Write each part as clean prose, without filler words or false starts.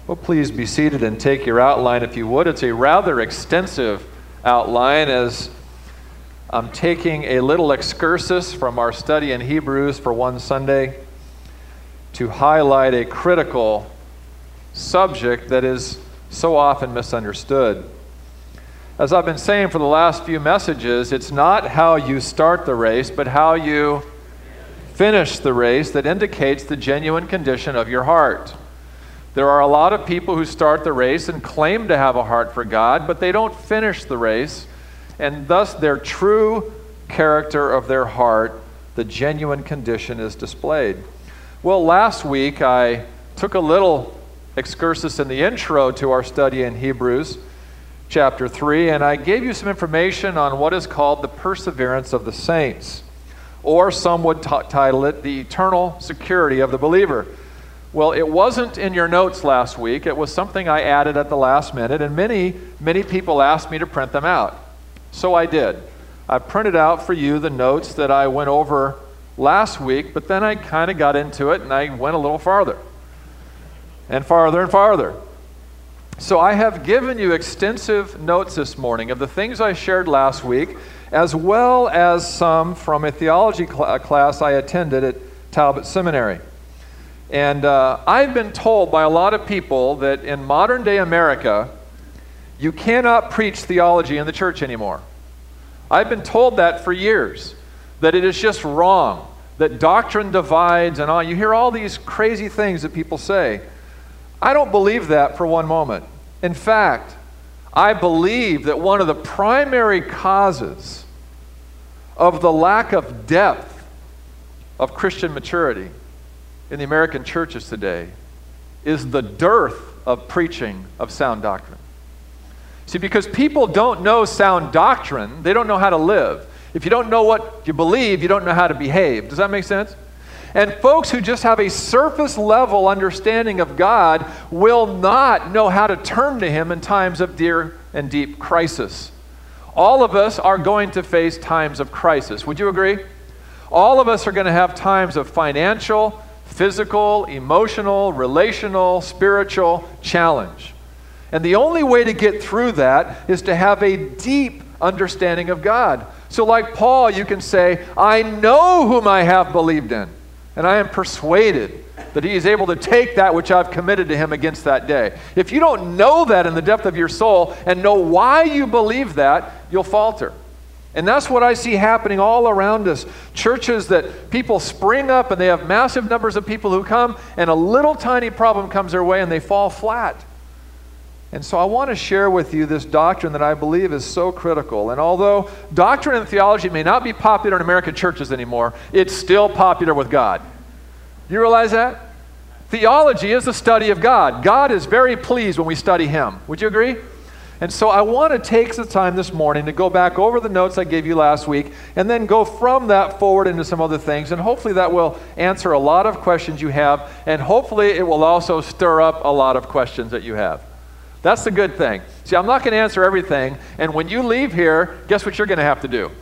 Well, please be seated and take your outline if you would. It's a rather extensive outline as I'm taking a little excursus from our study in Hebrews for one Sunday to highlight a critical subject that is so often misunderstood. As I've been saying for the last few messages, it's not how you start the race, but how you finish the race that indicates the genuine condition of your heart. There are a lot of people who start the race and claim to have a heart for God, but they don't finish the race, and thus their true character of their heart, the genuine condition, is displayed. Well, last week I took a little excursus in the intro to our study in Hebrews chapter 3, and I gave you some information on what is called the perseverance of the saints, or some would title it the eternal security of the believer. Well, it wasn't in your notes last week. It was something I added at the last minute, and many people asked me to print them out. So I did. I printed out for you the notes that I went over last week, but then I kind of got into it and I went a little farther and farther and farther. So I have given you extensive notes this morning of the things I shared last week, as well as some from a theology class I attended at Talbot Seminary. And I've been told by a lot of people that in modern day America, you cannot preach theology in the church anymore. I've been told that for years, that it is just wrong, that doctrine divides and all. You hear all these crazy things that people say. I don't believe that for one moment. In fact, I believe that one of the primary causes of the lack of depth of Christian maturity in the American churches today is the dearth of preaching of sound doctrine. See, because people don't know sound doctrine, they don't know how to live. If you don't know what you believe, you don't know how to behave. Does that make sense? And folks who just have a surface level understanding of God will not know how to turn to Him in times of dear and deep crisis. All of us are going to face times of crisis. Would you agree? All of us are going to have times of financial, physical, emotional, relational, spiritual challenge. And the only way to get through that is to have a deep understanding of God. So like Paul, you can say, I know whom I have believed in, and I am persuaded that He is able to take that which I've committed to Him against that day. If you don't know that in the depth of your soul and know why you believe that, you'll falter. And that's what I see happening all around us. Churches that people spring up and they have massive numbers of people who come, and a little tiny problem comes their way and they fall flat. And so I want to share with you this doctrine that I believe is so critical. And although doctrine and theology may not be popular in American churches anymore, it's still popular with God. You realize that? Theology is the study of God. God is very pleased when we study Him. Would you agree? And so I want to take the time this morning to go back over the notes I gave you last week and then go from that forward into some other things. And hopefully that will answer a lot of questions you have, and hopefully it will also stir up a lot of questions that you have. That's the good thing. See, I'm not going to answer everything, and when you leave here, guess what you're going to have to do?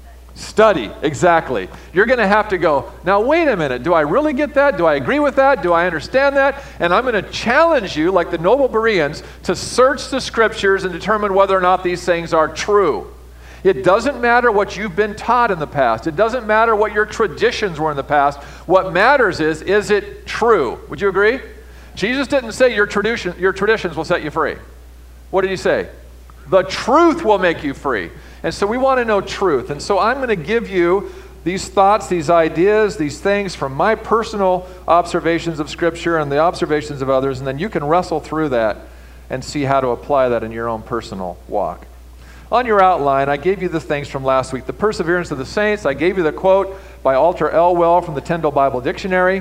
Study, exactly. You're going to have to go, now wait a minute, do I really get that? Do I agree with that? Do I understand that? And I'm going to challenge you, like the noble Bereans, to search the Scriptures and determine whether or not these things are true. It doesn't matter what you've been taught in the past. It doesn't matter what your traditions were in the past. What matters is it true? Would you agree? Jesus didn't say your traditions will set you free. What did He say? The truth will make you free. And so we want to know truth. And so I'm going to give you these thoughts, these ideas, these things from my personal observations of Scripture and the observations of others, and then you can wrestle through that and see how to apply that in your own personal walk. On your outline, I gave you the things from last week. The perseverance of the saints. I gave you the quote by Alter Elwell from the Tyndale Bible Dictionary,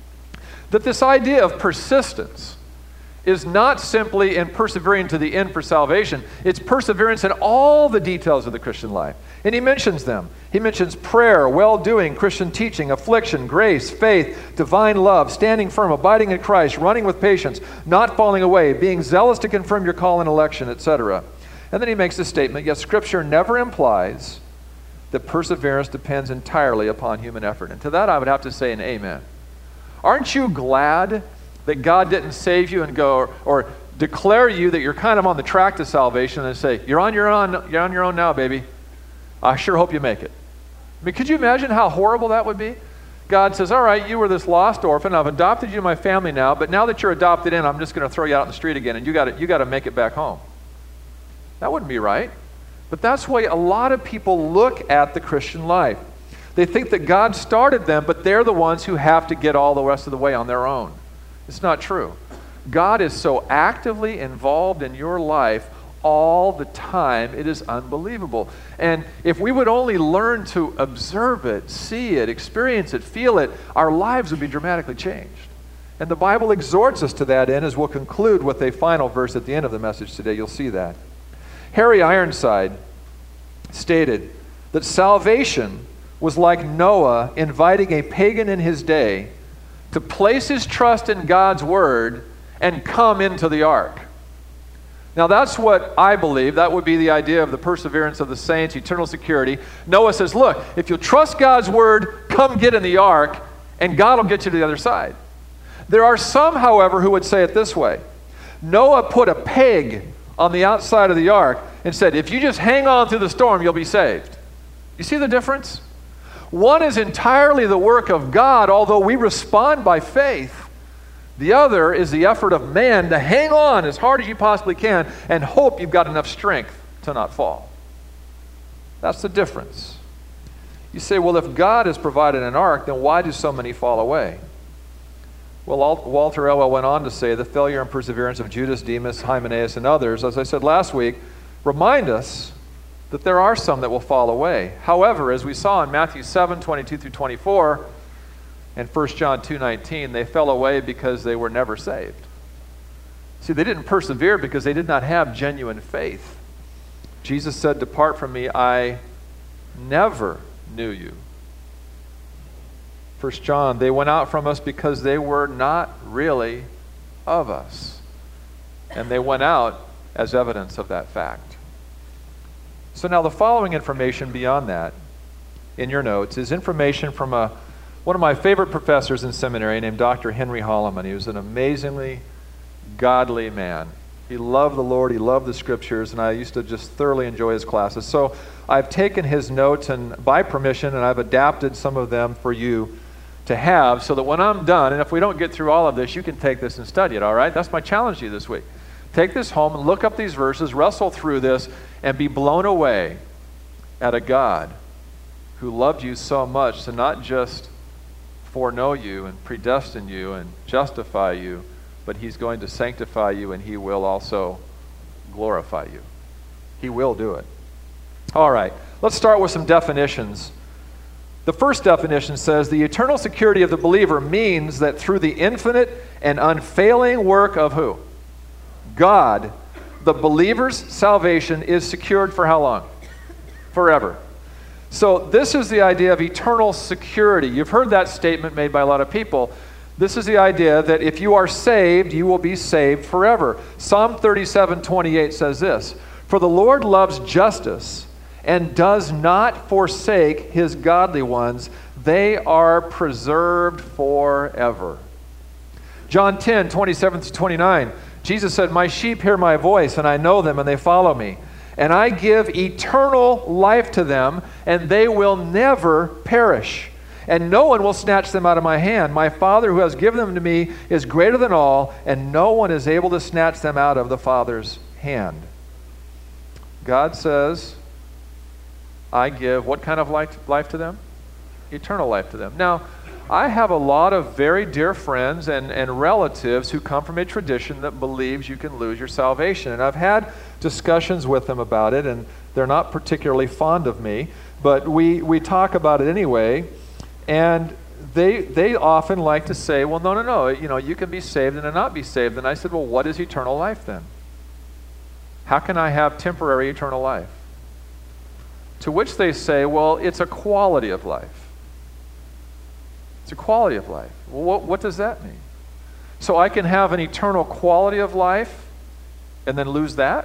that this idea of persistence is not simply in persevering to the end for salvation. It's perseverance in all the details of the Christian life. And he mentions them. He mentions prayer, well-doing, Christian teaching, affliction, grace, faith, divine love, standing firm, abiding in Christ, running with patience, not falling away, being zealous to confirm your call and election, etc. And then he makes this statement, yet Scripture never implies that perseverance depends entirely upon human effort. And to that I would have to say an amen. Aren't you glad that God didn't save you and go, or declare you that you're kind of on the track to salvation and say, you're on your own now, baby. I sure hope you make it. I mean, could you imagine how horrible that would be? God says, all right, you were this lost orphan. I've adopted you in my family now, but now that you're adopted in, I'm just going to throw you out in the street again, and you got to make it back home. That wouldn't be right. But that's why a lot of people look at the Christian life. They think that God started them, but they're the ones who have to get all the rest of the way on their own. It's not true. God is so actively involved in your life all the time, it is unbelievable. And if we would only learn to observe it, see it, experience it, feel it, our lives would be dramatically changed. And the Bible exhorts us to that end, as we'll conclude with a final verse at the end of the message today. You'll see that. Harry Ironside stated that salvation was like Noah inviting a pagan in his day to place his trust in God's word and come into the ark. Now that's what I believe. That would be the idea of the perseverance of the saints, eternal security. Noah says, look, if you'll trust God's word, come get in the ark, and God will get you to the other side. There are some, however, who would say it this way. Noah put a peg on the outside of the ark and said, if you just hang on through the storm, you'll be saved. You see the difference? One is entirely the work of God, although we respond by faith. The other is the effort of man to hang on as hard as you possibly can and hope you've got enough strength to not fall. That's the difference. You say, well, if God has provided an ark, then why do so many fall away? Well, Walter Elwell went on to say the failure and perseverance of Judas, Demas, Hymenaeus, and others, as I said last week, remind us that there are some that will fall away. However, as we saw in Matthew 7, 22 through 24, and 1 John 2:19, they fell away because they were never saved. See, they didn't persevere because they did not have genuine faith. Jesus said, depart from me, I never knew you. 1 John, they went out from us because they were not really of us. And they went out as evidence of that fact. So now the following information beyond that in your notes is information from one of my favorite professors in seminary named Dr. Henry Holloman. He was an amazingly godly man. He loved the Lord, he loved the scriptures, and I used to just thoroughly enjoy his classes. So I've taken his notes and by permission, and I've adapted some of them for you to have so that when I'm done, and if we don't get through all of this, you can take this and study it, all right? That's my challenge to you this week. Take this home and look up these verses, wrestle through this, and be blown away at a God who loved you so much to not just foreknow you and predestine you and justify you, but he's going to sanctify you, and he will also glorify you. He will do it. All right, let's start with some definitions. The first definition says the eternal security of the believer means that through the infinite and unfailing work of who? God, the believer's salvation is secured for how long? Forever. So this is the idea of eternal security. You've heard that statement made by a lot of people. This is the idea that if you are saved, you will be saved forever. Psalm 37:28 says this, for the Lord loves justice and does not forsake his godly ones. They are preserved forever. John 10:27-29, Jesus said, my sheep hear my voice, and I know them, and they follow me. And I give eternal life to them, and they will never perish. And no one will snatch them out of my hand. My Father who has given them to me is greater than all, and no one is able to snatch them out of the Father's hand. God says, I give what kind of life to them? Eternal life to them. Now, I have a lot of very dear friends and relatives who come from a tradition that believes you can lose your salvation. And I've had discussions with them about it, and they're not particularly fond of me, but we talk about it anyway. And they often like to say, well, no, you can be saved and not be saved. And I said, well, what is eternal life then? How can I have temporary eternal life? To which they say, well, it's a quality of life. It's a quality of life. Well, what does that mean? So I can have an eternal quality of life and then lose that?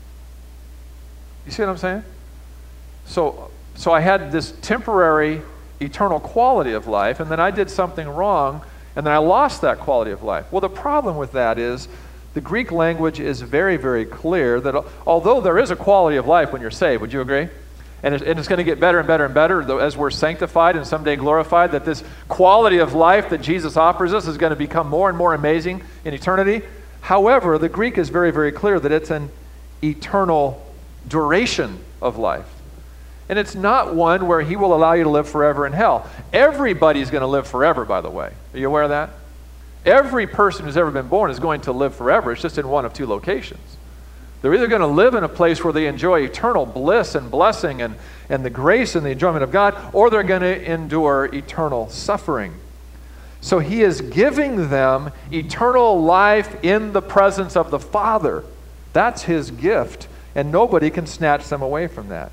You see what I'm saying? So I had this temporary eternal quality of life, and then I did something wrong, and then I lost that quality of life. Well, the problem with that is the Greek language is very, very clear that although there is a quality of life when you're saved, would you agree? And it's going to get better and better and better as we're sanctified and someday glorified, that this quality of life that Jesus offers us is going to become more and more amazing in eternity. However, the Greek is very, very clear that it's an eternal duration of life. And it's not one where he will allow you to live forever in hell. Everybody's going to live forever, by the way. Are you aware of that? Every person who's ever been born is going to live forever. It's just in one of two locations. They're either going to live in a place where they enjoy eternal bliss and blessing and the grace and the enjoyment of God, or they're going to endure eternal suffering. So he is giving them eternal life in the presence of the Father. That's his gift, and nobody can snatch them away from that.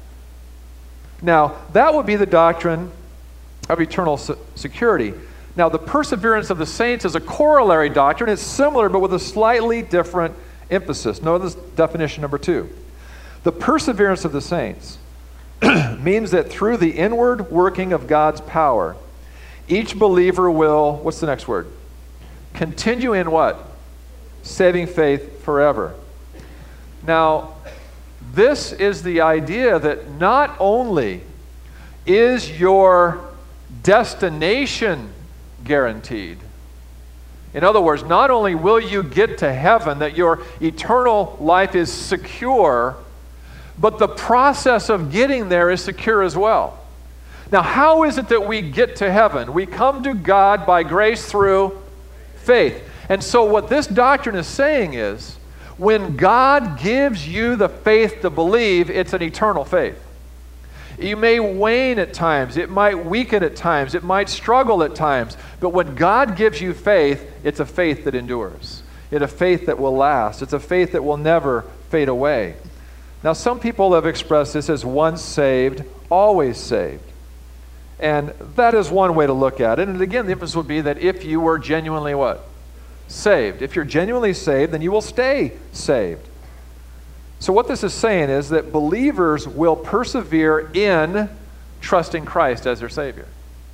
Now, that would be the doctrine of eternal security. Now, the perseverance of the saints is a corollary doctrine. It's similar, but with a slightly different emphasis. Notice definition number 2. The perseverance of the saints means that through the inward working of God's power, each believer will, what's the next word? Continue in what? Saving faith forever. Now, this is the idea that not only is your destination guaranteed. In other words, not only will you get to heaven, that your eternal life is secure, but the process of getting there is secure as well. Now, how is it that we get to heaven? We come to God by grace through faith. And so what this doctrine is saying is, when God gives you the faith to believe, it's an eternal faith. You may wane at times. It might weaken at times. It might struggle at times. But when God gives you faith, it's a faith that endures. It's a faith that will last. It's a faith that will never fade away. Now, some people have expressed this as once saved, always saved. And that is one way to look at it. And again, the emphasis would be that if you were genuinely what? Saved. If you're genuinely saved, then you will stay saved. So what this is saying is that believers will persevere in trusting Christ as their Savior.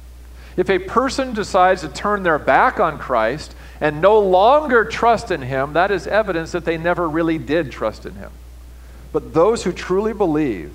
If a person decides to turn their back on Christ and no longer trust in Him, that is evidence that they never really did trust in Him. But those who truly believe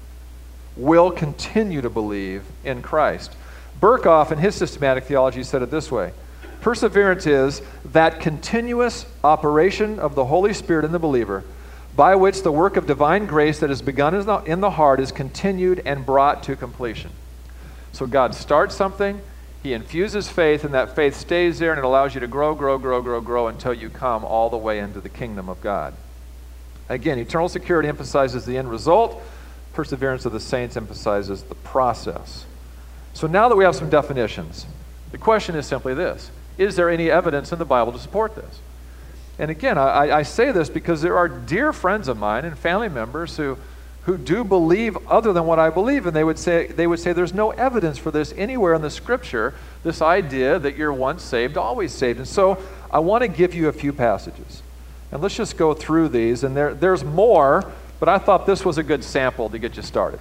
will continue to believe in Christ. Berkhoff, in his systematic theology, said it this way: perseverance is that continuous operation of the Holy Spirit in the believer, by which the work of divine grace that has begun in the heart is continued and brought to completion. So God starts something, He infuses faith, and that faith stays there, and it allows you to grow until you come all the way into the kingdom of God. Again, eternal security emphasizes the end result. Perseverance of the saints emphasizes the process. So now that we have some definitions, the question is simply this: is there any evidence in the Bible to support this? And again, I say this because there are dear friends of mine and family members who do believe other than what I believe, and they would say there's no evidence for this anywhere in the Scripture, this idea that you're once saved, always saved. And so I want to give you a few passages. And let's just go through these. And there's more, but I thought this was a good sample to get you started.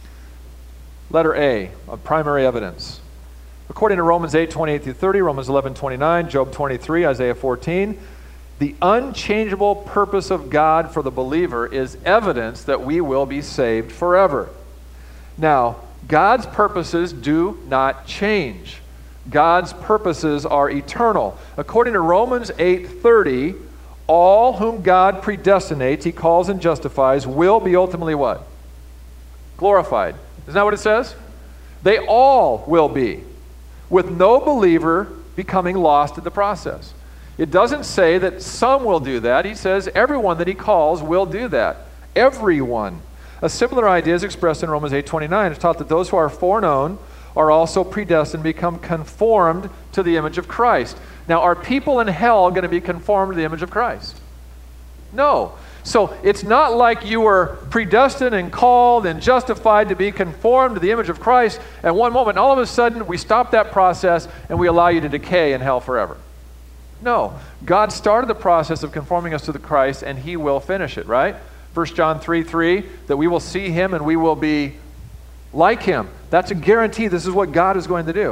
Letter A, of primary evidence. According to Romans 8:28-30, Romans 11:29, Job 23, Isaiah 14, the unchangeable purpose of God for the believer is evidence that we will be saved forever. Now, God's purposes do not change. God's purposes are eternal. According to Romans 8:30, all whom God predestinates, He calls and justifies, will be ultimately what? Glorified. Isn't that what it says? They all will be, with no believer becoming lost in the process. It doesn't say that some will do that. He says everyone that He calls will do that. Everyone. A similar idea is expressed in Romans 8:29. It's taught that those who are foreknown are also predestined to become conformed to the image of Christ. Now, are people in hell going to be conformed to the image of Christ? No. So it's not like you were predestined and called and justified to be conformed to the image of Christ at one moment, and all of a sudden we stop that process and we allow you to decay in hell forever. No. God started the process of conforming us to the Christ, and He will finish it, right? 1 John 3:3, that we will see Him and we will be like Him. That's a guarantee. This is what God is going to do.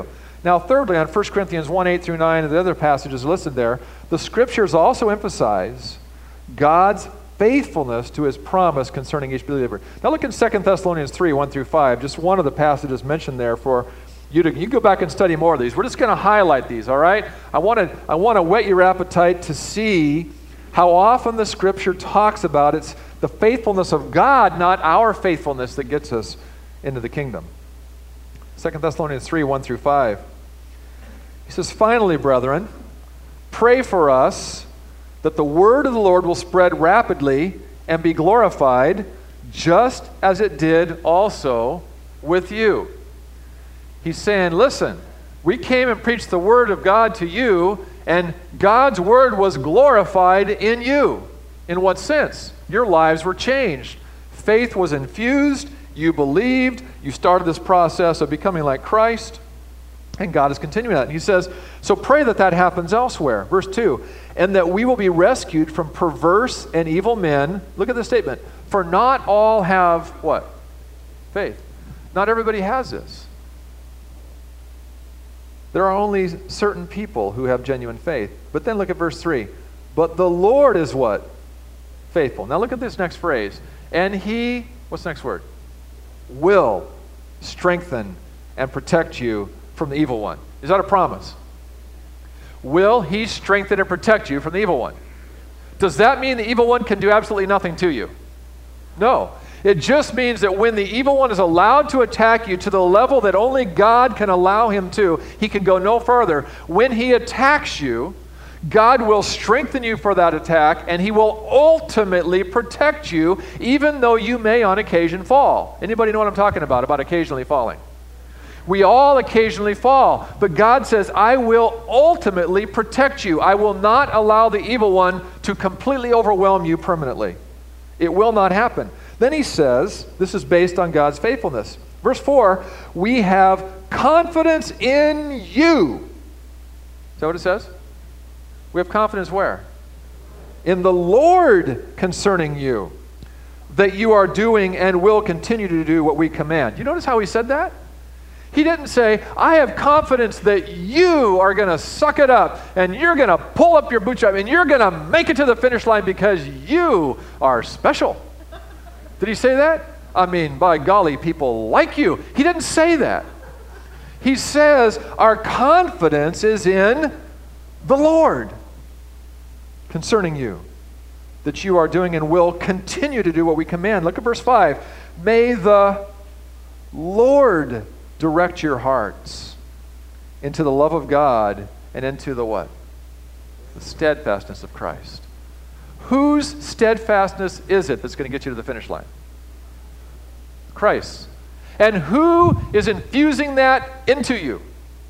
Now, thirdly, on 1 Corinthians 1, 8 through 9, and the other passages listed there, the Scriptures also emphasize God's faithfulness to his promise concerning each believer. Now look in 2 Thessalonians 3, 1 through 5, just one of the passages mentioned there for you to go back and study more of these. We're just going to highlight these, all right? I want to whet your appetite to see how often the Scripture talks about it's the faithfulness of God, not our faithfulness, that gets us into the kingdom. 2 Thessalonians 3, 1 through 5. He says, "Finally, brethren, pray for us that the word of the Lord will spread rapidly and be glorified, just as it did also with you." He's saying, listen, we came and preached the word of God to you, and God's word was glorified in you. In what sense? Your lives were changed. Faith was infused. You believed. You started this process of becoming like Christ. And God is continuing that. And he says, so pray that that happens elsewhere. Verse 2, "And that we will be rescued from perverse and evil men." Look at this statement. "For not all have" what? Faith. Not everybody has this. There are only certain people who have genuine faith. But then look at verse 3. "But the Lord is" what? Faithful. Now look at this next phrase. "And he," what's the next word? "Will strengthen and protect you from the evil one." Is that a promise? Will he strengthen and protect you from the evil one? Does that mean the evil one can do absolutely nothing to you? No. It just means that when the evil one is allowed to attack you to the level that only God can allow him to, he can go no further. When he attacks you, God will strengthen you for that attack, and he will ultimately protect you, even though you may on occasion fall. Anybody know what I'm talking about occasionally falling? We all occasionally fall, but God says, I will ultimately protect you. I will not allow the evil one to completely overwhelm you permanently. It will not happen. Then he says, this is based on God's faithfulness. Verse 4, "We have confidence in you." Is that what it says? We have confidence where? In the Lord concerning you, that you are doing and will continue to do what we command. You notice how he said that? He didn't say, I have confidence that you are going to suck it up and you're going to pull up your bootstrap and you're going to make it to the finish line because you are special. Did he say that? I mean, by golly, people like you. He didn't say that. He says our confidence is in the Lord concerning you, that you are doing and will continue to do what we command. Look at verse 5. "May the Lord direct your hearts into the love of God and into the" what? The steadfastness of Christ. Whose steadfastness is it that's going to get you to the finish line? Christ. And who is infusing that into you?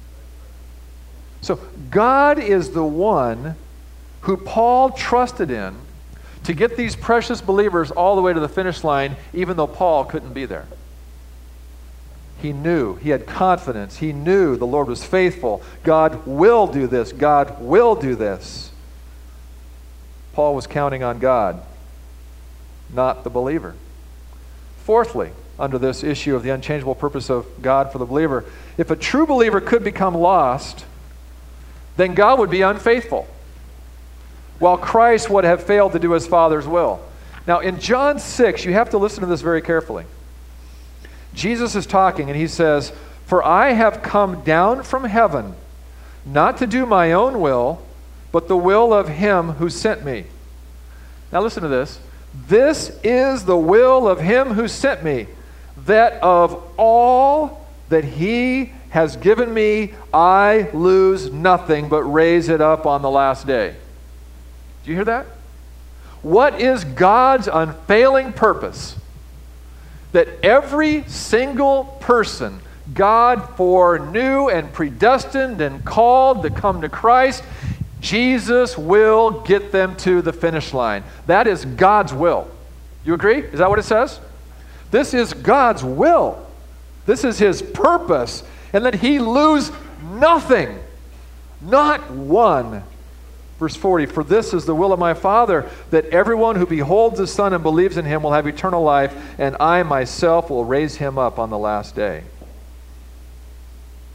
So God is the one who Paul trusted in to get these precious believers all the way to the finish line, even though Paul couldn't be there. He knew, he had confidence, he knew the Lord was faithful. God will do this, God will do this. Paul was counting on God, not the believer. Fourthly, under this issue of the unchangeable purpose of God for the believer, if a true believer could become lost, then God would be unfaithful, while Christ would have failed to do his Father's will. Now in John 6, you have to listen to this very carefully. Jesus is talking and he says, "For I have come down from heaven, not to do my own will, but the will of him who sent me." Now listen to this. "This is the will of him who sent me, that of all that he has given me, I lose nothing, but raise it up on the last day." Do you hear that? What is God's unfailing purpose? That every single person God foreknew and predestined and called to come to Christ, Jesus will get them to the finish line. That is God's will. You agree? Is that what it says? This is God's will. This is his purpose. And that he lose nothing. Not one. Verse 40, "For this is the will of my Father, that everyone who beholds the Son and believes in him will have eternal life, and I myself will raise him up on the last day."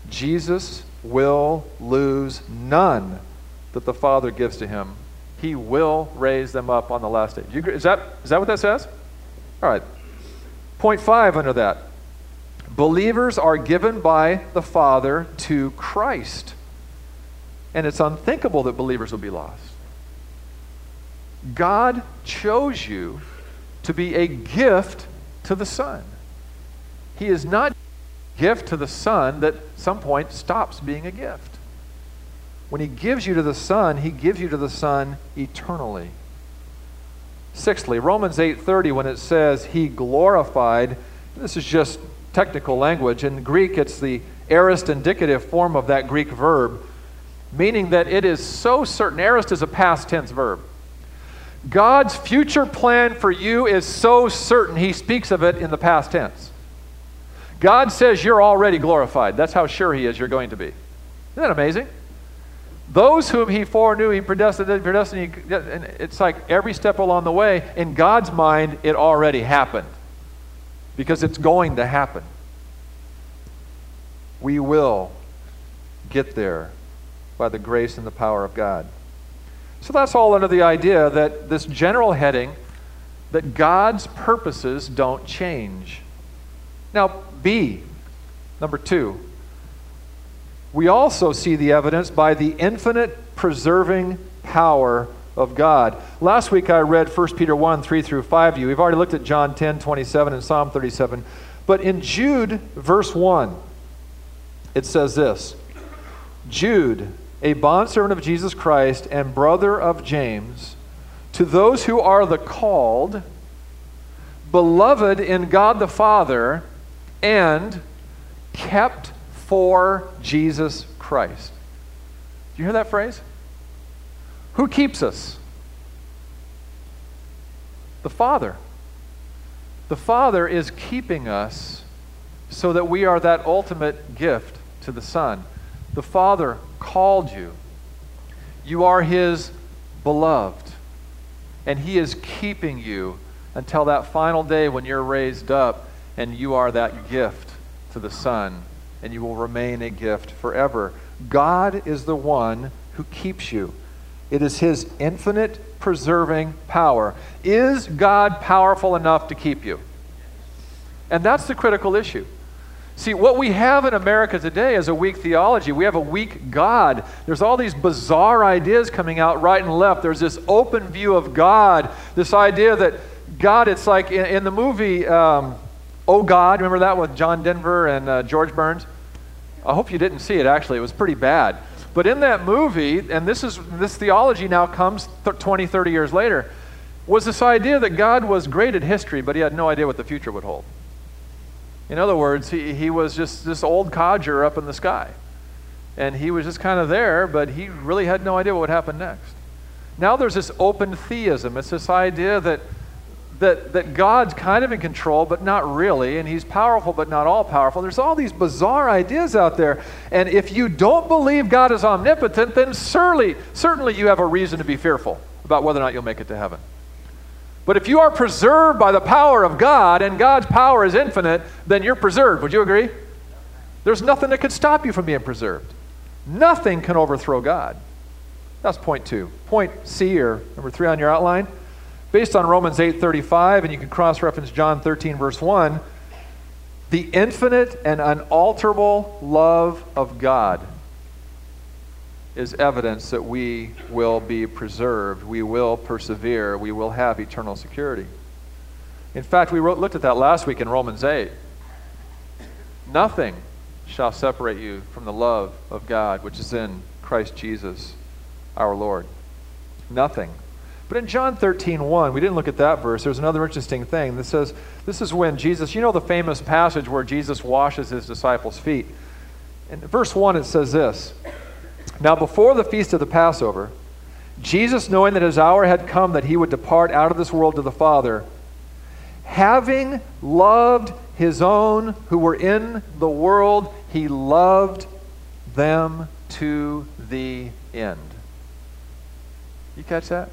Jesus will lose none that the Father gives to him. He will raise them up on the last day. Do you agree? Is that what that says? All right. Point 5 under that. Believers are given by the Father to Christ. And it's unthinkable that believers will be lost. God chose you to be a gift to the Son. He is not a gift to the Son that at some point stops being a gift. When he gives you to the Son, he gives you to the Son eternally. Sixthly, Romans 8:30, when it says he glorified, this is just technical language. In Greek, it's the aorist indicative form of that Greek verb, meaning that it is so certain. Aorist is a past tense verb. God's future plan for you is so certain, he speaks of it in the past tense. God says you're already glorified. That's how sure he is you're going to be. Isn't that amazing? Those whom he foreknew, he predestined. And it's like every step along the way, in God's mind, it already happened. Because it's going to happen. We will get there by the grace and the power of God. So that's all under the idea that this general heading, that God's purposes don't change. Now, B, number 2. We also see the evidence by the infinite preserving power of God. Last week I read 1 Peter 1, 3 through 5 to you. We've already looked at John 10, 27 and Psalm 37. But in Jude, verse 1, it says this, Jude, a bondservant of Jesus Christ and brother of James, to those who are the called, beloved in God the Father, and kept for Jesus Christ. Do you hear that phrase? Who keeps us? The Father. The Father is keeping us so that we are that ultimate gift to the Son. The Father called you. You are his beloved. And he is keeping you until that final day when you're raised up and you are that gift to the Son. And you will remain a gift forever. God is the one who keeps you. It is his infinite preserving power. Is God powerful enough to keep you? And that's the critical issue. See, what we have in America today is a weak theology. We have a weak God. There's all these bizarre ideas coming out right and left. There's this open view of God, this idea that God, it's like in the movie Oh God, remember that with John Denver and George Burns? I hope you didn't see it, actually. It was pretty bad. But in that movie, and this theology now comes 20, 30 years later, was this idea that God was great at history, but he had no idea what the future would hold. In other words, he was just this old codger up in the sky. And he was just kind of there, but he really had no idea what would happen next. Now there's this open theism. It's this idea that God's kind of in control, but not really, and he's powerful, but not all powerful. There's all these bizarre ideas out there, and if you don't believe God is omnipotent, then certainly you have a reason to be fearful about whether or not you'll make it to heaven. But if you are preserved by the power of God, and God's power is infinite, then you're preserved. Would you agree? There's nothing that could stop you from being preserved. Nothing can overthrow God. That's point 2. Point C, or number 3 on your outline, based on Romans 8:35, and you can cross-reference John 13, verse 1, the infinite and unalterable love of God is evidence that we will be preserved, we will persevere, we will have eternal security. In fact, we looked at that last week in Romans 8. Nothing shall separate you from the love of God, which is in Christ Jesus, our Lord. Nothing. But in John 13:1, we didn't look at that verse. There's another interesting thing. This says, this is when Jesus, you know the famous passage where Jesus washes his disciples' feet. In verse 1 it says this, now before the feast of the Passover, Jesus, knowing that his hour had come that he would depart out of this world to the Father, having loved his own who were in the world, he loved them to the end. You catch that?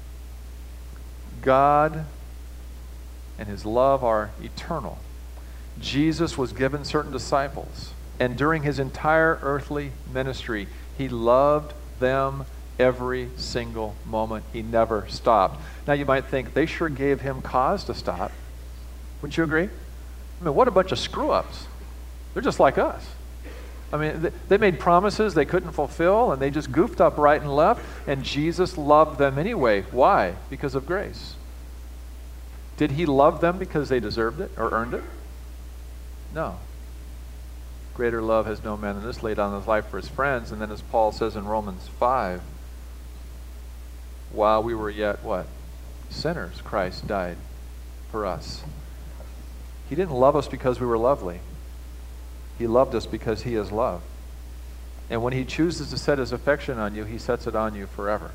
God and his love are eternal. Jesus was given certain disciples. And during his entire earthly ministry, he loved them every single moment. He never stopped. Now you might think, they sure gave him cause to stop. Wouldn't you agree? I mean, what a bunch of screw-ups. They're just like us. I mean, they made promises they couldn't fulfill, and they just goofed up right and left, and Jesus loved them anyway. Why? Because of grace. Did he love them because they deserved it or earned it? No. Greater love has no man than this, laid down his life for his friends. And then as Paul says in Romans 5, while we were yet what? Sinners, Christ died for us. He didn't love us because we were lovely. He loved us because he is love. And when he chooses to set his affection on you, he sets it on you forever.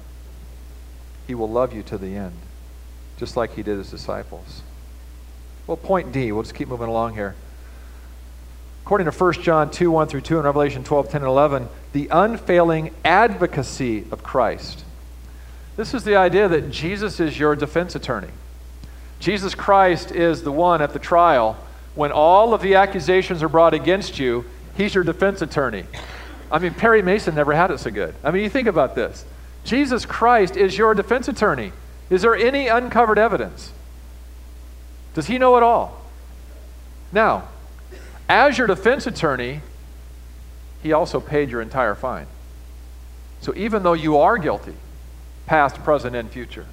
He will love you to the end, just like he did his disciples. Well, point D, we'll just keep moving along here. According to 1 John 2, 1 through 2, and Revelation 12, 10 and 11, the unfailing advocacy of Christ. This is the idea that Jesus is your defense attorney. Jesus Christ is the one at the trial. When all of the accusations are brought against you, he's your defense attorney. I mean, Perry Mason never had it so good. I mean, you think about this. Jesus Christ is your defense attorney. Is there any uncovered evidence? Does he know it all? Now, as your defense attorney, he also paid your entire fine. So even though you are guilty, past, present, and future,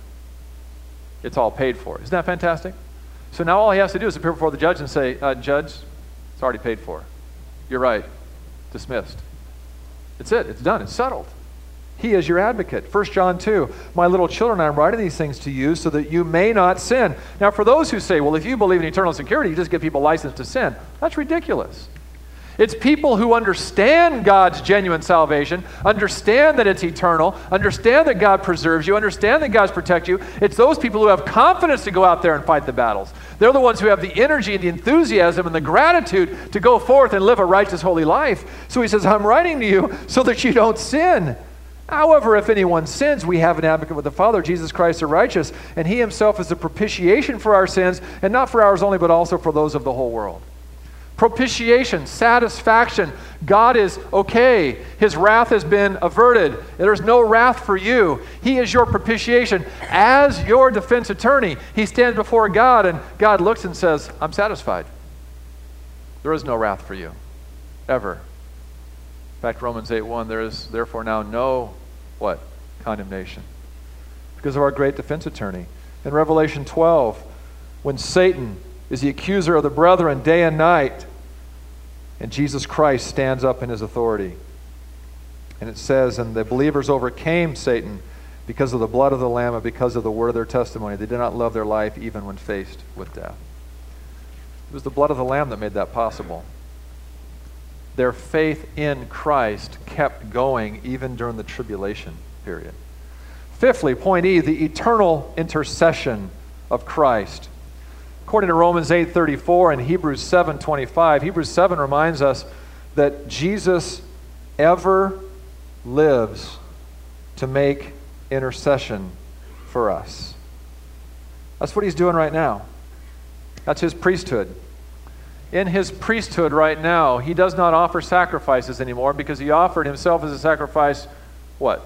it's all paid for. Isn't that fantastic? So now all he has to do is appear before the judge and say, Judge, it's already paid for. You're right. Dismissed. It's it. It's done. It's settled. He is your advocate. 1 John 2, my little children, I'm writing these things to you so that you may not sin. Now for those who say, well, if you believe in eternal security, you just give people license to sin. That's ridiculous. It's people who understand God's genuine salvation, understand that it's eternal, understand that God preserves you, understand that God's protect you. It's those people who have confidence to go out there and fight the battles. They're the ones who have the energy and the enthusiasm and the gratitude to go forth and live a righteous, holy life. So he says, I'm writing to you so that you don't sin. However, if anyone sins, we have an advocate with the Father, Jesus Christ the righteous, and he himself is the propitiation for our sins, and not for ours only, but also for those of the whole world. Propitiation, satisfaction. God is okay. His wrath has been averted. There's no wrath for you. He is your propitiation. As your defense attorney, he stands before God, and God looks and says, I'm satisfied. There is no wrath for you, ever. In fact, Romans 8:1, there is therefore now no, what? Condemnation. Because of our great defense attorney. In Revelation 12, when Satan is the accuser of the brethren day and night, and Jesus Christ stands up in his authority. And it says, and the believers overcame Satan because of the blood of the Lamb and because of the word of their testimony. They did not love their life even when faced with death. It was the blood of the Lamb that made that possible. Their faith in Christ kept going even during the tribulation period. Fifthly, point E, the eternal intercession of Christ. According to Romans 8:34 and Hebrews 7:25, Hebrews 7 reminds us that Jesus ever lives to make intercession for us. That's what he's doing right now. That's his priesthood. In his priesthood right now, he does not offer sacrifices anymore because he offered himself as a sacrifice, what?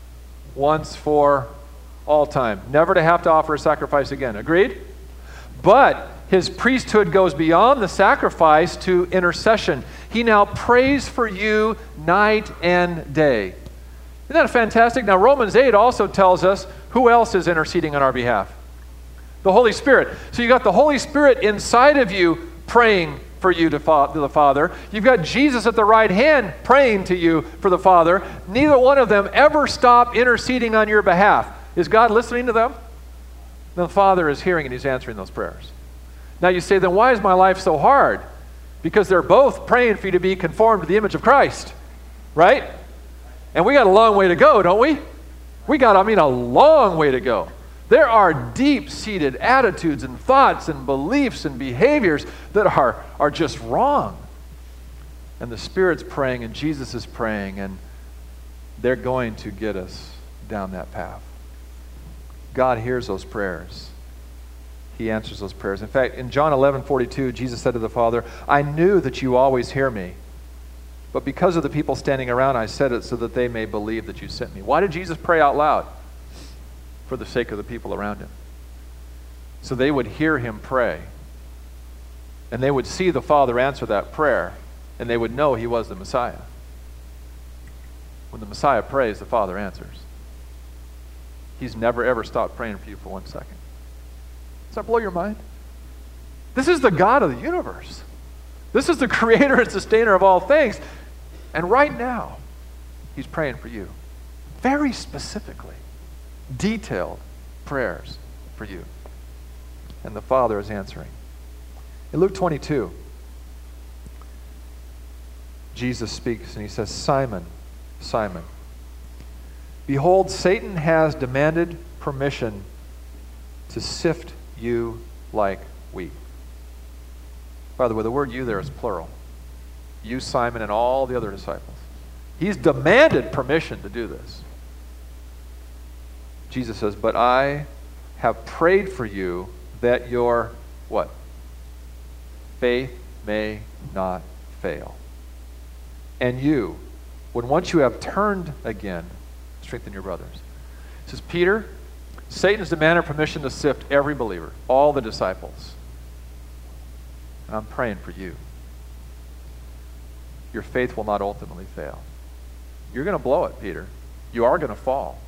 Once for all time. Never to have to offer a sacrifice again. Agreed? But his priesthood goes beyond the sacrifice to intercession. He now prays for you night and day. Isn't that fantastic? Now Romans 8 also tells us who else is interceding on our behalf. The Holy Spirit. So you got the Holy Spirit inside of you praying for you to the Father. You've got Jesus at the right hand praying to you for the Father. Neither one of them ever stop interceding on your behalf. Is God listening to them? The Father is hearing and he's answering those prayers. Now you say, then why is my life so hard? Because they're both praying for you to be conformed to the image of Christ, right? And we got a long way to go, don't we? We got, a long way to go. There are deep-seated attitudes and thoughts and beliefs and behaviors that are just wrong. And the Spirit's praying and Jesus is praying, and they're going to get us down that path. God hears those prayers. He answers those prayers. In fact, in John 11:42, Jesus said to the Father, I knew that you always hear me. But because of the people standing around, I said it so that they may believe that you sent me. Why did Jesus pray out loud? For the sake of the people around him. So they would hear him pray. And they would see the Father answer that prayer. And they would know he was the Messiah. When the Messiah prays, the Father answers. He's never ever stopped praying for you for 1 second. Does that blow your mind? This is the God of the universe. This is the creator and sustainer of all things. And right now, he's praying for you. Very specifically. Detailed prayers for you. And the Father is answering. In Luke 22, Jesus speaks and he says, Simon, Simon, behold, Satan has demanded permission to sift you like wheat. By the way, the word you there is plural. You, Simon, and all the other disciples. He's demanded permission to do this. Jesus says, but I have prayed for you that your, what? Faith may not fail. And you, when once you have turned again, strengthen your brothers. He says, Peter, Satan's demanded permission to sift every believer, all the disciples. And I'm praying for you. Your faith will not ultimately fail. You're going to blow it, Peter. You are going to fall.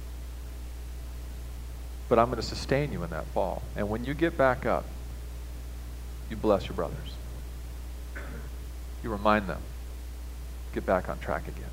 But I'm going to sustain you in that fall. And when you get back up, you bless your brothers. You remind them. Get back on track again.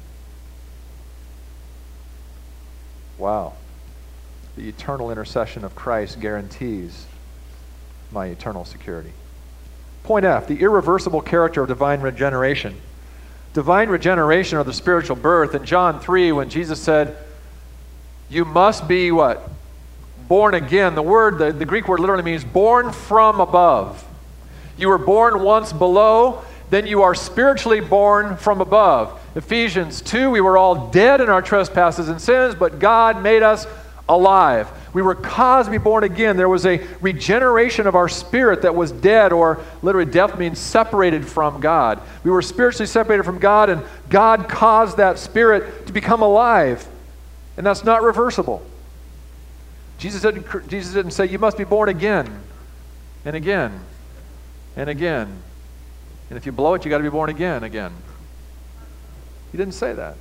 Wow. The eternal intercession of Christ guarantees my eternal security. Point F, the irreversible character of divine regeneration. Divine regeneration or the spiritual birth. In John 3, when Jesus said, you must be what? Born again. The Greek word literally means born from above. You were born once below, then you are spiritually born from above. Ephesians 2, we were all dead in our trespasses and sins, but God made us alive. We were caused to be born again. There was a regeneration of our spirit that was dead, or literally death means separated from God. We were spiritually separated from God, and God caused that spirit to become alive. And that's not reversible. Jesus didn't say, you must be born again, and again, and again. And if you blow it, you got to be born again. He didn't say that.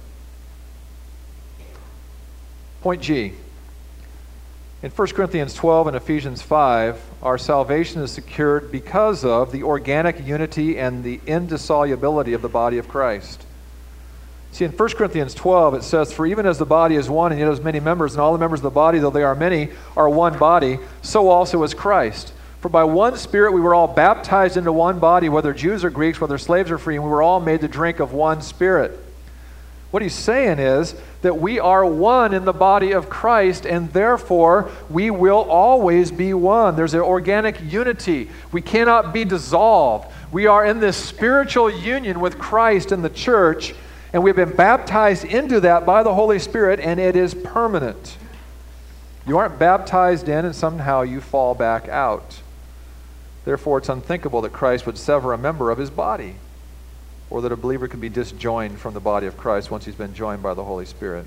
Point G. In 1 Corinthians 12 and Ephesians 5, our salvation is secured because of the organic unity and the indissolubility of the body of Christ. See, in 1 Corinthians 12, it says, for even as the body is one and yet has many members, and all the members of the body, though they are many, are one body, so also is Christ. For by one Spirit we were all baptized into one body, whether Jews or Greeks, whether slaves or free, and we were all made to drink of one Spirit. What he's saying is that we are one in the body of Christ, and therefore we will always be one. There's an organic unity. We cannot be dissolved. We are in this spiritual union with Christ and the church, and we've been baptized into that by the Holy Spirit, and it is permanent. You aren't baptized in and somehow you fall back out. Therefore, it's unthinkable that Christ would sever a member of his body, or that a believer could be disjoined from the body of Christ once he's been joined by the Holy Spirit.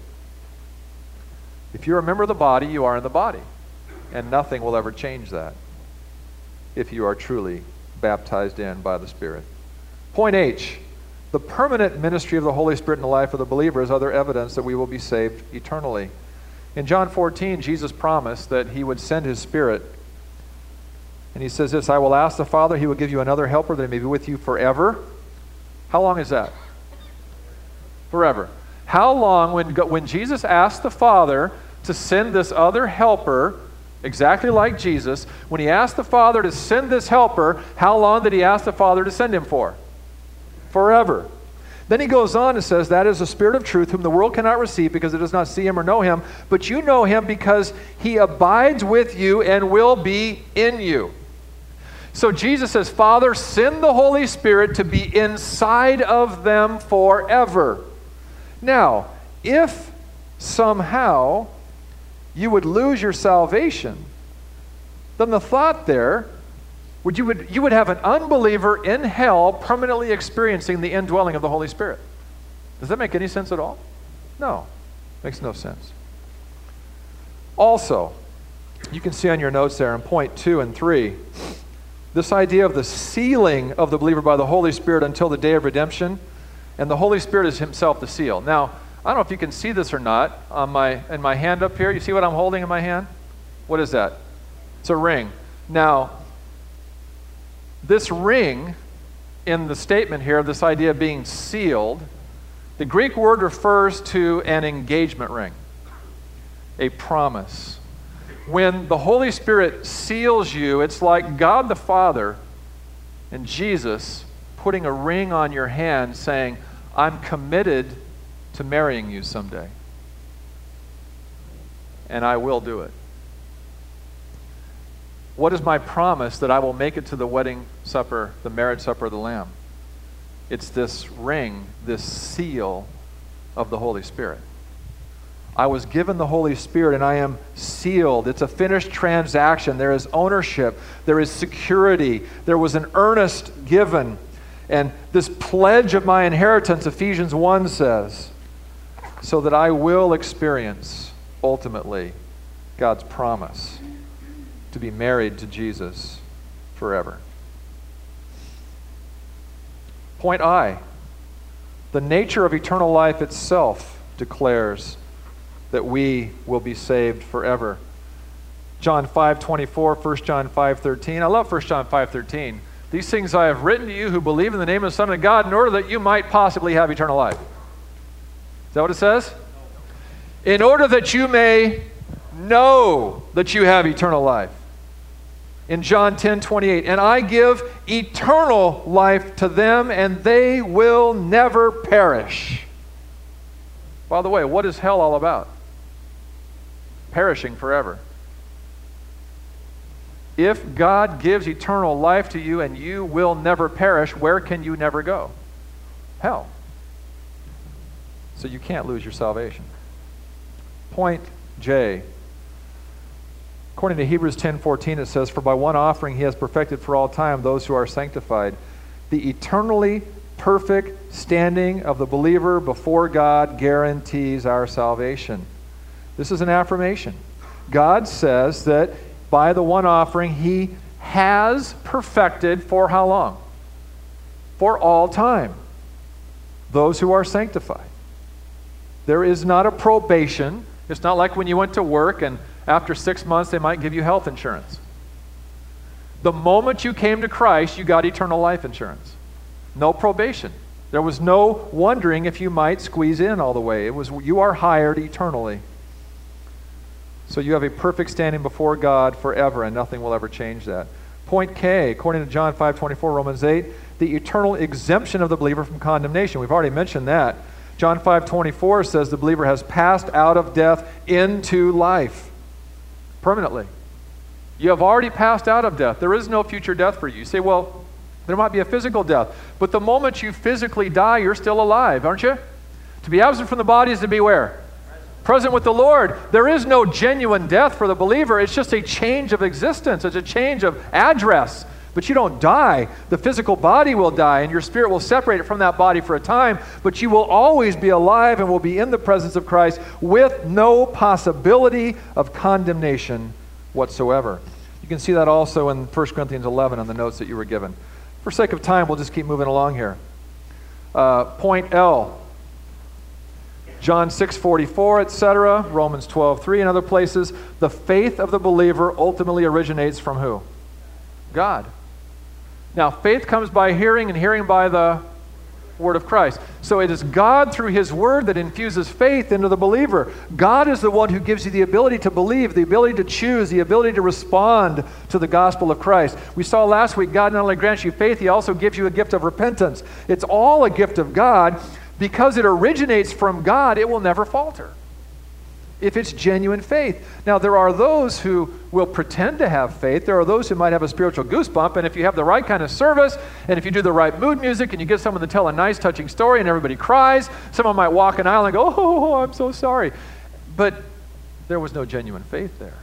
If you're a member of the body, you are in the body, and nothing will ever change that if you are truly baptized in by the Spirit. Point H, the permanent ministry of the Holy Spirit in the life of the believer is other evidence that we will be saved eternally. In John 14, Jesus promised that he would send his Spirit. And he says this, I will ask the Father, he will give you another helper that he may be with you forever. How long is that? Forever. How long, when Jesus asked the Father to send this other helper, exactly like Jesus, when he asked the Father to send this helper, how long did he ask the Father to send him for? Forever. Then he goes on and says, that is the Spirit of truth, whom the world cannot receive because it does not see him or know him, but you know him because he abides with you and will be in you. So Jesus says, Father, send the Holy Spirit to be inside of them forever. Now, if somehow you would lose your salvation, then the thought there, you would have an unbeliever in hell permanently experiencing the indwelling of the Holy Spirit. Does that make any sense at all? No. Makes no sense. Also, you can see on your notes there in point 2 and 3, this idea of the sealing of the believer by the Holy Spirit until the day of redemption, and the Holy Spirit is himself the seal. Now, I don't know if you can see this or not in my hand up here. You see what I'm holding in my hand? What is that? It's a ring. Now, this ring in the statement here, this idea of being sealed, the Greek word refers to an engagement ring, a promise. When the Holy Spirit seals you, it's like God the Father and Jesus putting a ring on your hand saying, I'm committed to marrying you someday. And I will do it. What is my promise that I will make it to the wedding supper, the marriage supper of the Lamb? It's this ring, this seal of the Holy Spirit. I was given the Holy Spirit and I am sealed. It's a finished transaction. There is ownership. There is security. There was an earnest given. And this pledge of my inheritance, Ephesians 1 says, so that I will experience, ultimately, God's promise to be married to Jesus forever. Point I, the nature of eternal life itself declares that we will be saved forever. John 5:24, 1 John 5:13. I love 1 John 5:13. These things I have written to you who believe in the name of the Son of God in order that you might possibly have eternal life. Is that what it says? In order that you may know that you have eternal life. In John 10:28, and I give eternal life to them, and they will never perish. By the way, what is hell all about? Perishing forever. If God gives eternal life to you and you will never perish, where can you never go? Hell. So you can't lose your salvation. Point J. According to Hebrews 10:14, it says, for by one offering he has perfected for all time those who are sanctified. The eternally perfect standing of the believer before God guarantees our salvation. This is an affirmation. God says that by the one offering he has perfected for how long? For all time. Those who are sanctified. There is not a probation. It's not like when you went to work and after 6 months they might give you health insurance. The moment you came to Christ, you got eternal life insurance. No probation. There was no wondering if you might squeeze in all the way. It was, you are hired eternally. So you have a perfect standing before God forever, and nothing will ever change that. Point K, according to John 5:24, Romans 8, the eternal exemption of the believer from condemnation. We've already mentioned that. John 5:24 says the believer has passed out of death into life permanently. You have already passed out of death. There is no future death for you. You say, well, there might be a physical death. But the moment you physically die, you're still alive, aren't you? To be absent from the body is to be where? Present with the Lord. There is no genuine death for the believer. It's just a change of existence. It's a change of address. But you don't die. The physical body will die, and your spirit will separate it from that body for a time, but you will always be alive and will be in the presence of Christ with no possibility of condemnation whatsoever. You can see that also in 1 Corinthians 11 on the notes that you were given. For sake of time, we'll just keep moving along here. Point L. John 6:44, etc., Romans 12:3, and other places. The faith of the believer ultimately originates from who? God. Now, faith comes by hearing, and hearing by the word of Christ. So it is God through his word that infuses faith into the believer. God is the one who gives you the ability to believe, the ability to choose, the ability to respond to the gospel of Christ. We saw last week, God not only grants you faith, he also gives you a gift of repentance. It's all a gift of God. Because it originates from God, it will never falter if it's genuine faith. Now, there are those who will pretend to have faith. There are those who might have a spiritual goosebump, and if you have the right kind of service, and if you do the right mood music, and you get someone to tell a nice, touching story, and everybody cries, someone might walk an aisle and go, oh, I'm so sorry. But there was no genuine faith there.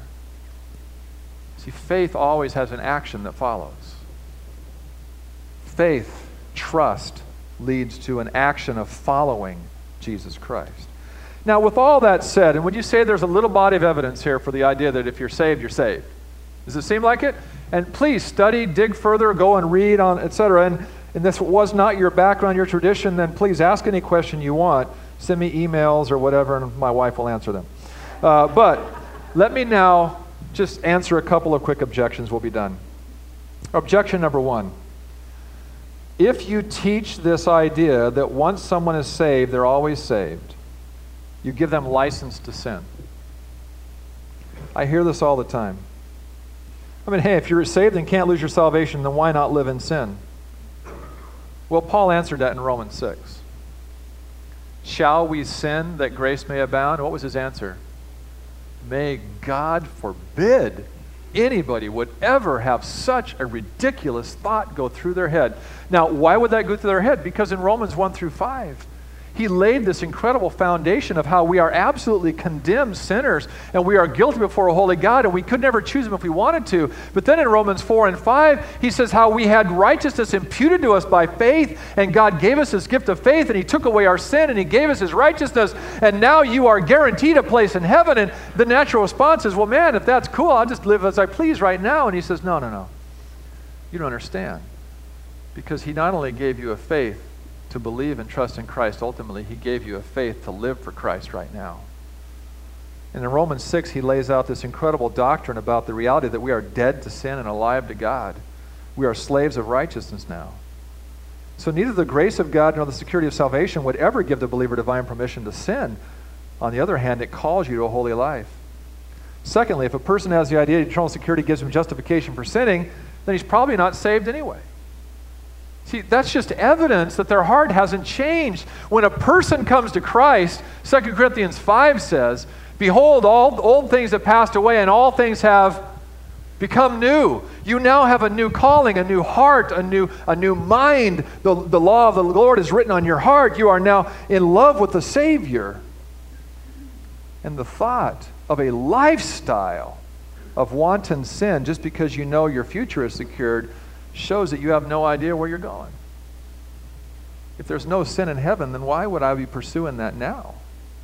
See, faith always has an action that follows. Faith, trust, leads to an action of following Jesus Christ. Now, with all that said, and would you say there's a little body of evidence here for the idea that if you're saved, you're saved? Does it seem like it? And please study, dig further, go and read on, etc. And this was not your background, your tradition, then please ask any question you want. Send me emails or whatever, and my wife will answer them. But let me now just answer a couple of quick objections. We'll be done. Objection number one. If you teach this idea that once someone is saved, they're always saved, you give them license to sin. I hear this all the time. I mean, hey, if you're saved and can't lose your salvation, then why not live in sin? Well, Paul answered that in Romans 6. Shall we sin that grace may abound? What was his answer? May God forbid anybody would ever have such a ridiculous thought go through their head. Now, why would that go through their head? Because in Romans 1 through 5, he laid this incredible foundation of how we are absolutely condemned sinners and we are guilty before a holy God and we could never choose him if we wanted to. But then in Romans 4 and 5, he says how we had righteousness imputed to us by faith and God gave us his gift of faith and he took away our sin and he gave us his righteousness and now you are guaranteed a place in heaven. And the natural response is, well, man, if that's cool, I'll just live as I please right now. And he says, no. You don't understand. Because he not only gave you a faith to believe and trust in Christ, ultimately, he gave you a faith to live for Christ right now. And in Romans 6, he lays out this incredible doctrine about the reality that we are dead to sin and alive to God. We are slaves of righteousness now. So neither the grace of God nor the security of salvation would ever give the believer divine permission to sin. On the other hand, it calls you to a holy life. Secondly, if a person has the idea that eternal security gives him justification for sinning, then he's probably not saved anyway. See, that's just evidence that their heart hasn't changed. When a person comes to Christ, 2 Corinthians 5 says, behold, all old things have passed away and all things have become new. You now have a new calling, a new heart, a new mind. The law of the Lord is written on your heart. You are now in love with the Savior. And the thought of a lifestyle of wanton sin just because you know your future is secured shows that you have no idea where you're going. If there's no sin in heaven, then why would I be pursuing that now?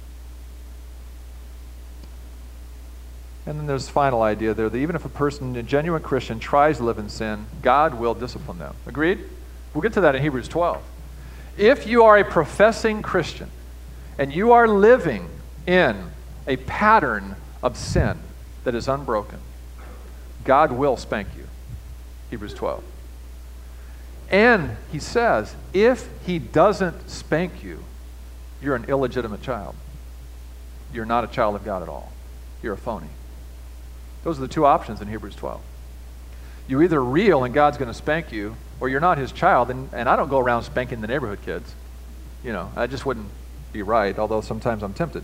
And then there's the final idea there that even if a person, a genuine Christian, tries to live in sin, God will discipline them. Agreed? We'll get to that in Hebrews 12. If you are a professing Christian and you are living in a pattern of sin that is unbroken, God will spank you. Hebrews 12. And he says, if he doesn't spank you, you're an illegitimate child. You're not a child of God at all. You're a phony. Those are the two options in Hebrews 12. You're either real and God's going to spank you, or you're not his child. And I don't go around spanking the neighborhood kids. You know, I just wouldn't be right, although sometimes I'm tempted.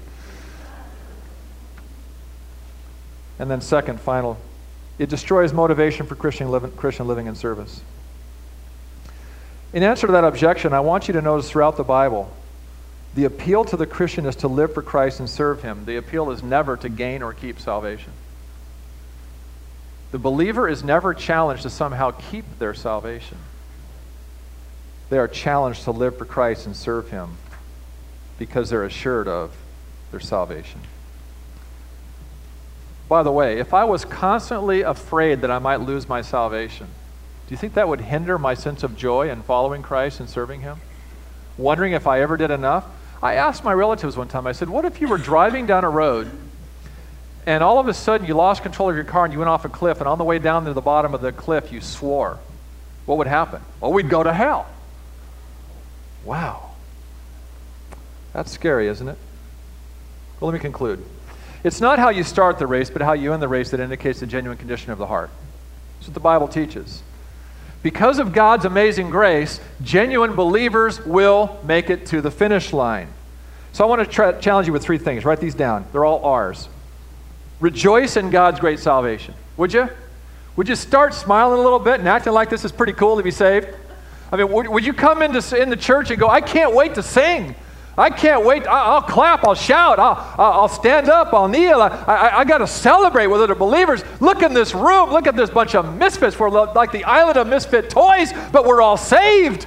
And then second, final, it destroys motivation for Christian living and service. In answer to that objection, I want you to notice throughout the Bible, the appeal to the Christian is to live for Christ and serve him. The appeal is never to gain or keep salvation. The believer is never challenged to somehow keep their salvation. They are challenged to live for Christ and serve him because they're assured of their salvation. By the way, if I was constantly afraid that I might lose my salvation, do you think that would hinder my sense of joy in following Christ and serving him? Wondering if I ever did enough? I asked my relatives one time, I said, what if you were driving down a road and all of a sudden you lost control of your car and you went off a cliff and on the way down to the bottom of the cliff you swore? What would happen? Well, we'd go to hell. Wow. That's scary, isn't it? Well, let me conclude. It's not how you start the race, but how you end the race that indicates the genuine condition of the heart. That's what the Bible teaches. Because of God's amazing grace, genuine believers will make it to the finish line. So I want to challenge you with three things. Write these down. They're all R's. Rejoice in God's great salvation. Would you? Would you start smiling a little bit and acting like this is pretty cool to be saved? I mean, would you come in the church and go, I can't wait to sing. I can't wait. I'll clap. I'll shout. I'll stand up. I'll kneel. I got to celebrate with other believers. Look in this room. Look at this bunch of misfits. We're like the island of misfit toys, but we're all saved.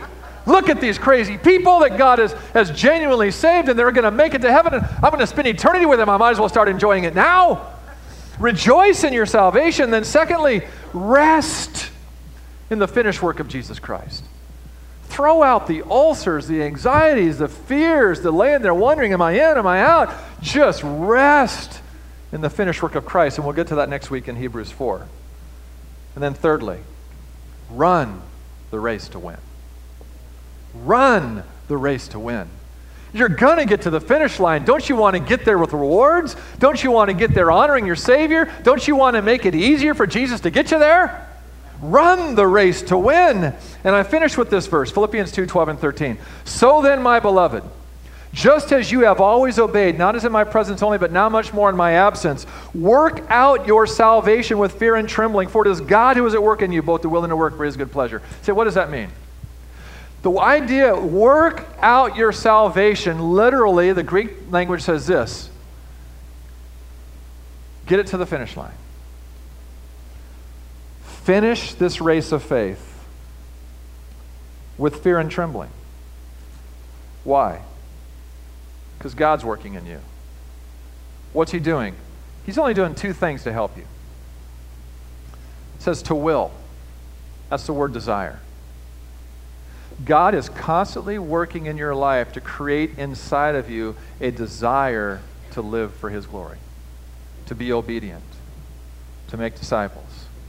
Look at these crazy people that God has genuinely saved, and they're going to make it to heaven, and I'm going to spend eternity with them. I might as well start enjoying it now. Rejoice in your salvation. Then secondly, rest in the finished work of Jesus Christ. Throw out the ulcers, the anxieties, the fears, the laying there wondering, am I in, am I out? Just rest in the finished work of Christ. And we'll get to that next week in Hebrews 4. And then thirdly, run the race to win. Run the race to win. You're going to get to the finish line. Don't you want to get there with rewards? Don't you want to get there honoring your Savior? Don't you want to make it easier for Jesus to get you there? Run the race to win. And I finish with this verse, Philippians 2:12 and 13. So then, my beloved, just as you have always obeyed, not as in my presence only, but now much more in my absence, work out your salvation with fear and trembling, for it is God who is at work in you, both to will and to work for his good pleasure. Say, what does that mean? The idea, work out your salvation, literally, the Greek language says this: get it to the finish line. Finish this race of faith with fear and trembling. Why? Because God's working in you. What's he doing? He's only doing two things to help you. It says to will. That's the word desire. God is constantly working in your life to create inside of you a desire to live for his glory, to be obedient, to make disciples.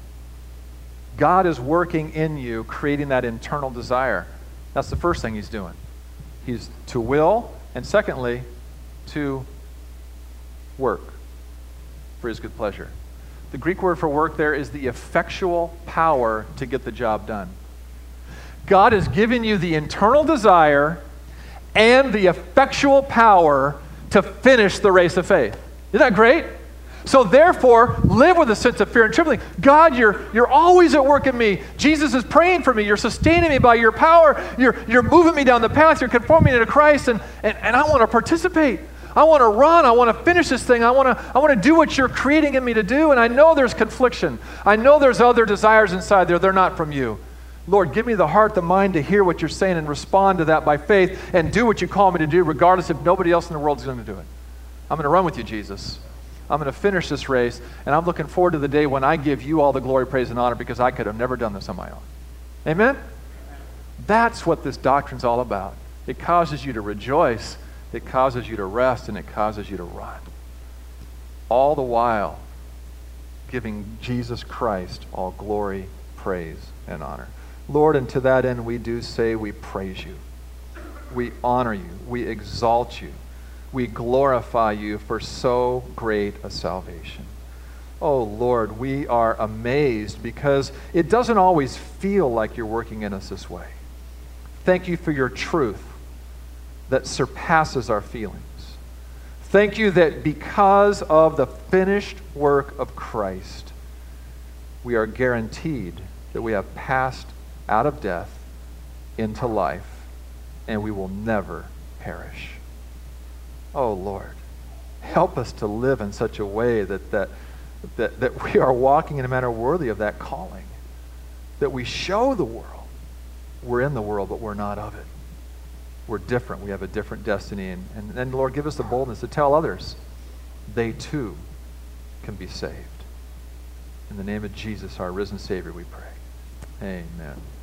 God is working in you, creating that internal desire. That's the first thing he's doing. He's to will, and secondly, to work for his good pleasure. The Greek word for work there is the effectual power to get the job done. God has given you the internal desire and the effectual power to finish the race of faith. Isn't that great? So therefore, live with a sense of fear and trembling. God, you're always at work in me. Jesus is praying for me. You're sustaining me by your power. You're moving me down the path. You're conforming me to Christ, and I want to participate. I want to run. I want to finish this thing. I want to do what you're creating in me to do, and I know there's confliction. I know there's other desires inside there. They're not from you. Lord, give me the heart, the mind to hear what you're saying and respond to that by faith and do what you call me to do, regardless if nobody else in the world is going to do it. I'm going to run with you, Jesus. I'm going to finish this race, and I'm looking forward to the day when I give you all the glory, praise, and honor, because I could have never done this on my own. Amen? That's what this doctrine's all about. It causes you to rejoice, it causes you to rest, and it causes you to run. All the while giving Jesus Christ all glory, praise, and honor. Lord, and to that end we do say we praise you. We honor you. We exalt you. We glorify you for so great a salvation. Oh Lord, we are amazed because it doesn't always feel like you're working in us this way. Thank you for your truth that surpasses our feelings. Thank you that because of the finished work of Christ, we are guaranteed that we have passed out of death into life, and we will never perish. Oh Lord, help us to live in such a way that we are walking in a manner worthy of that calling, that we show the world we're in the world, but we're not of it. We're different. We have a different destiny, and Lord, give us the boldness to tell others they too can be saved. In the name of Jesus, our risen Savior, we pray. Amen.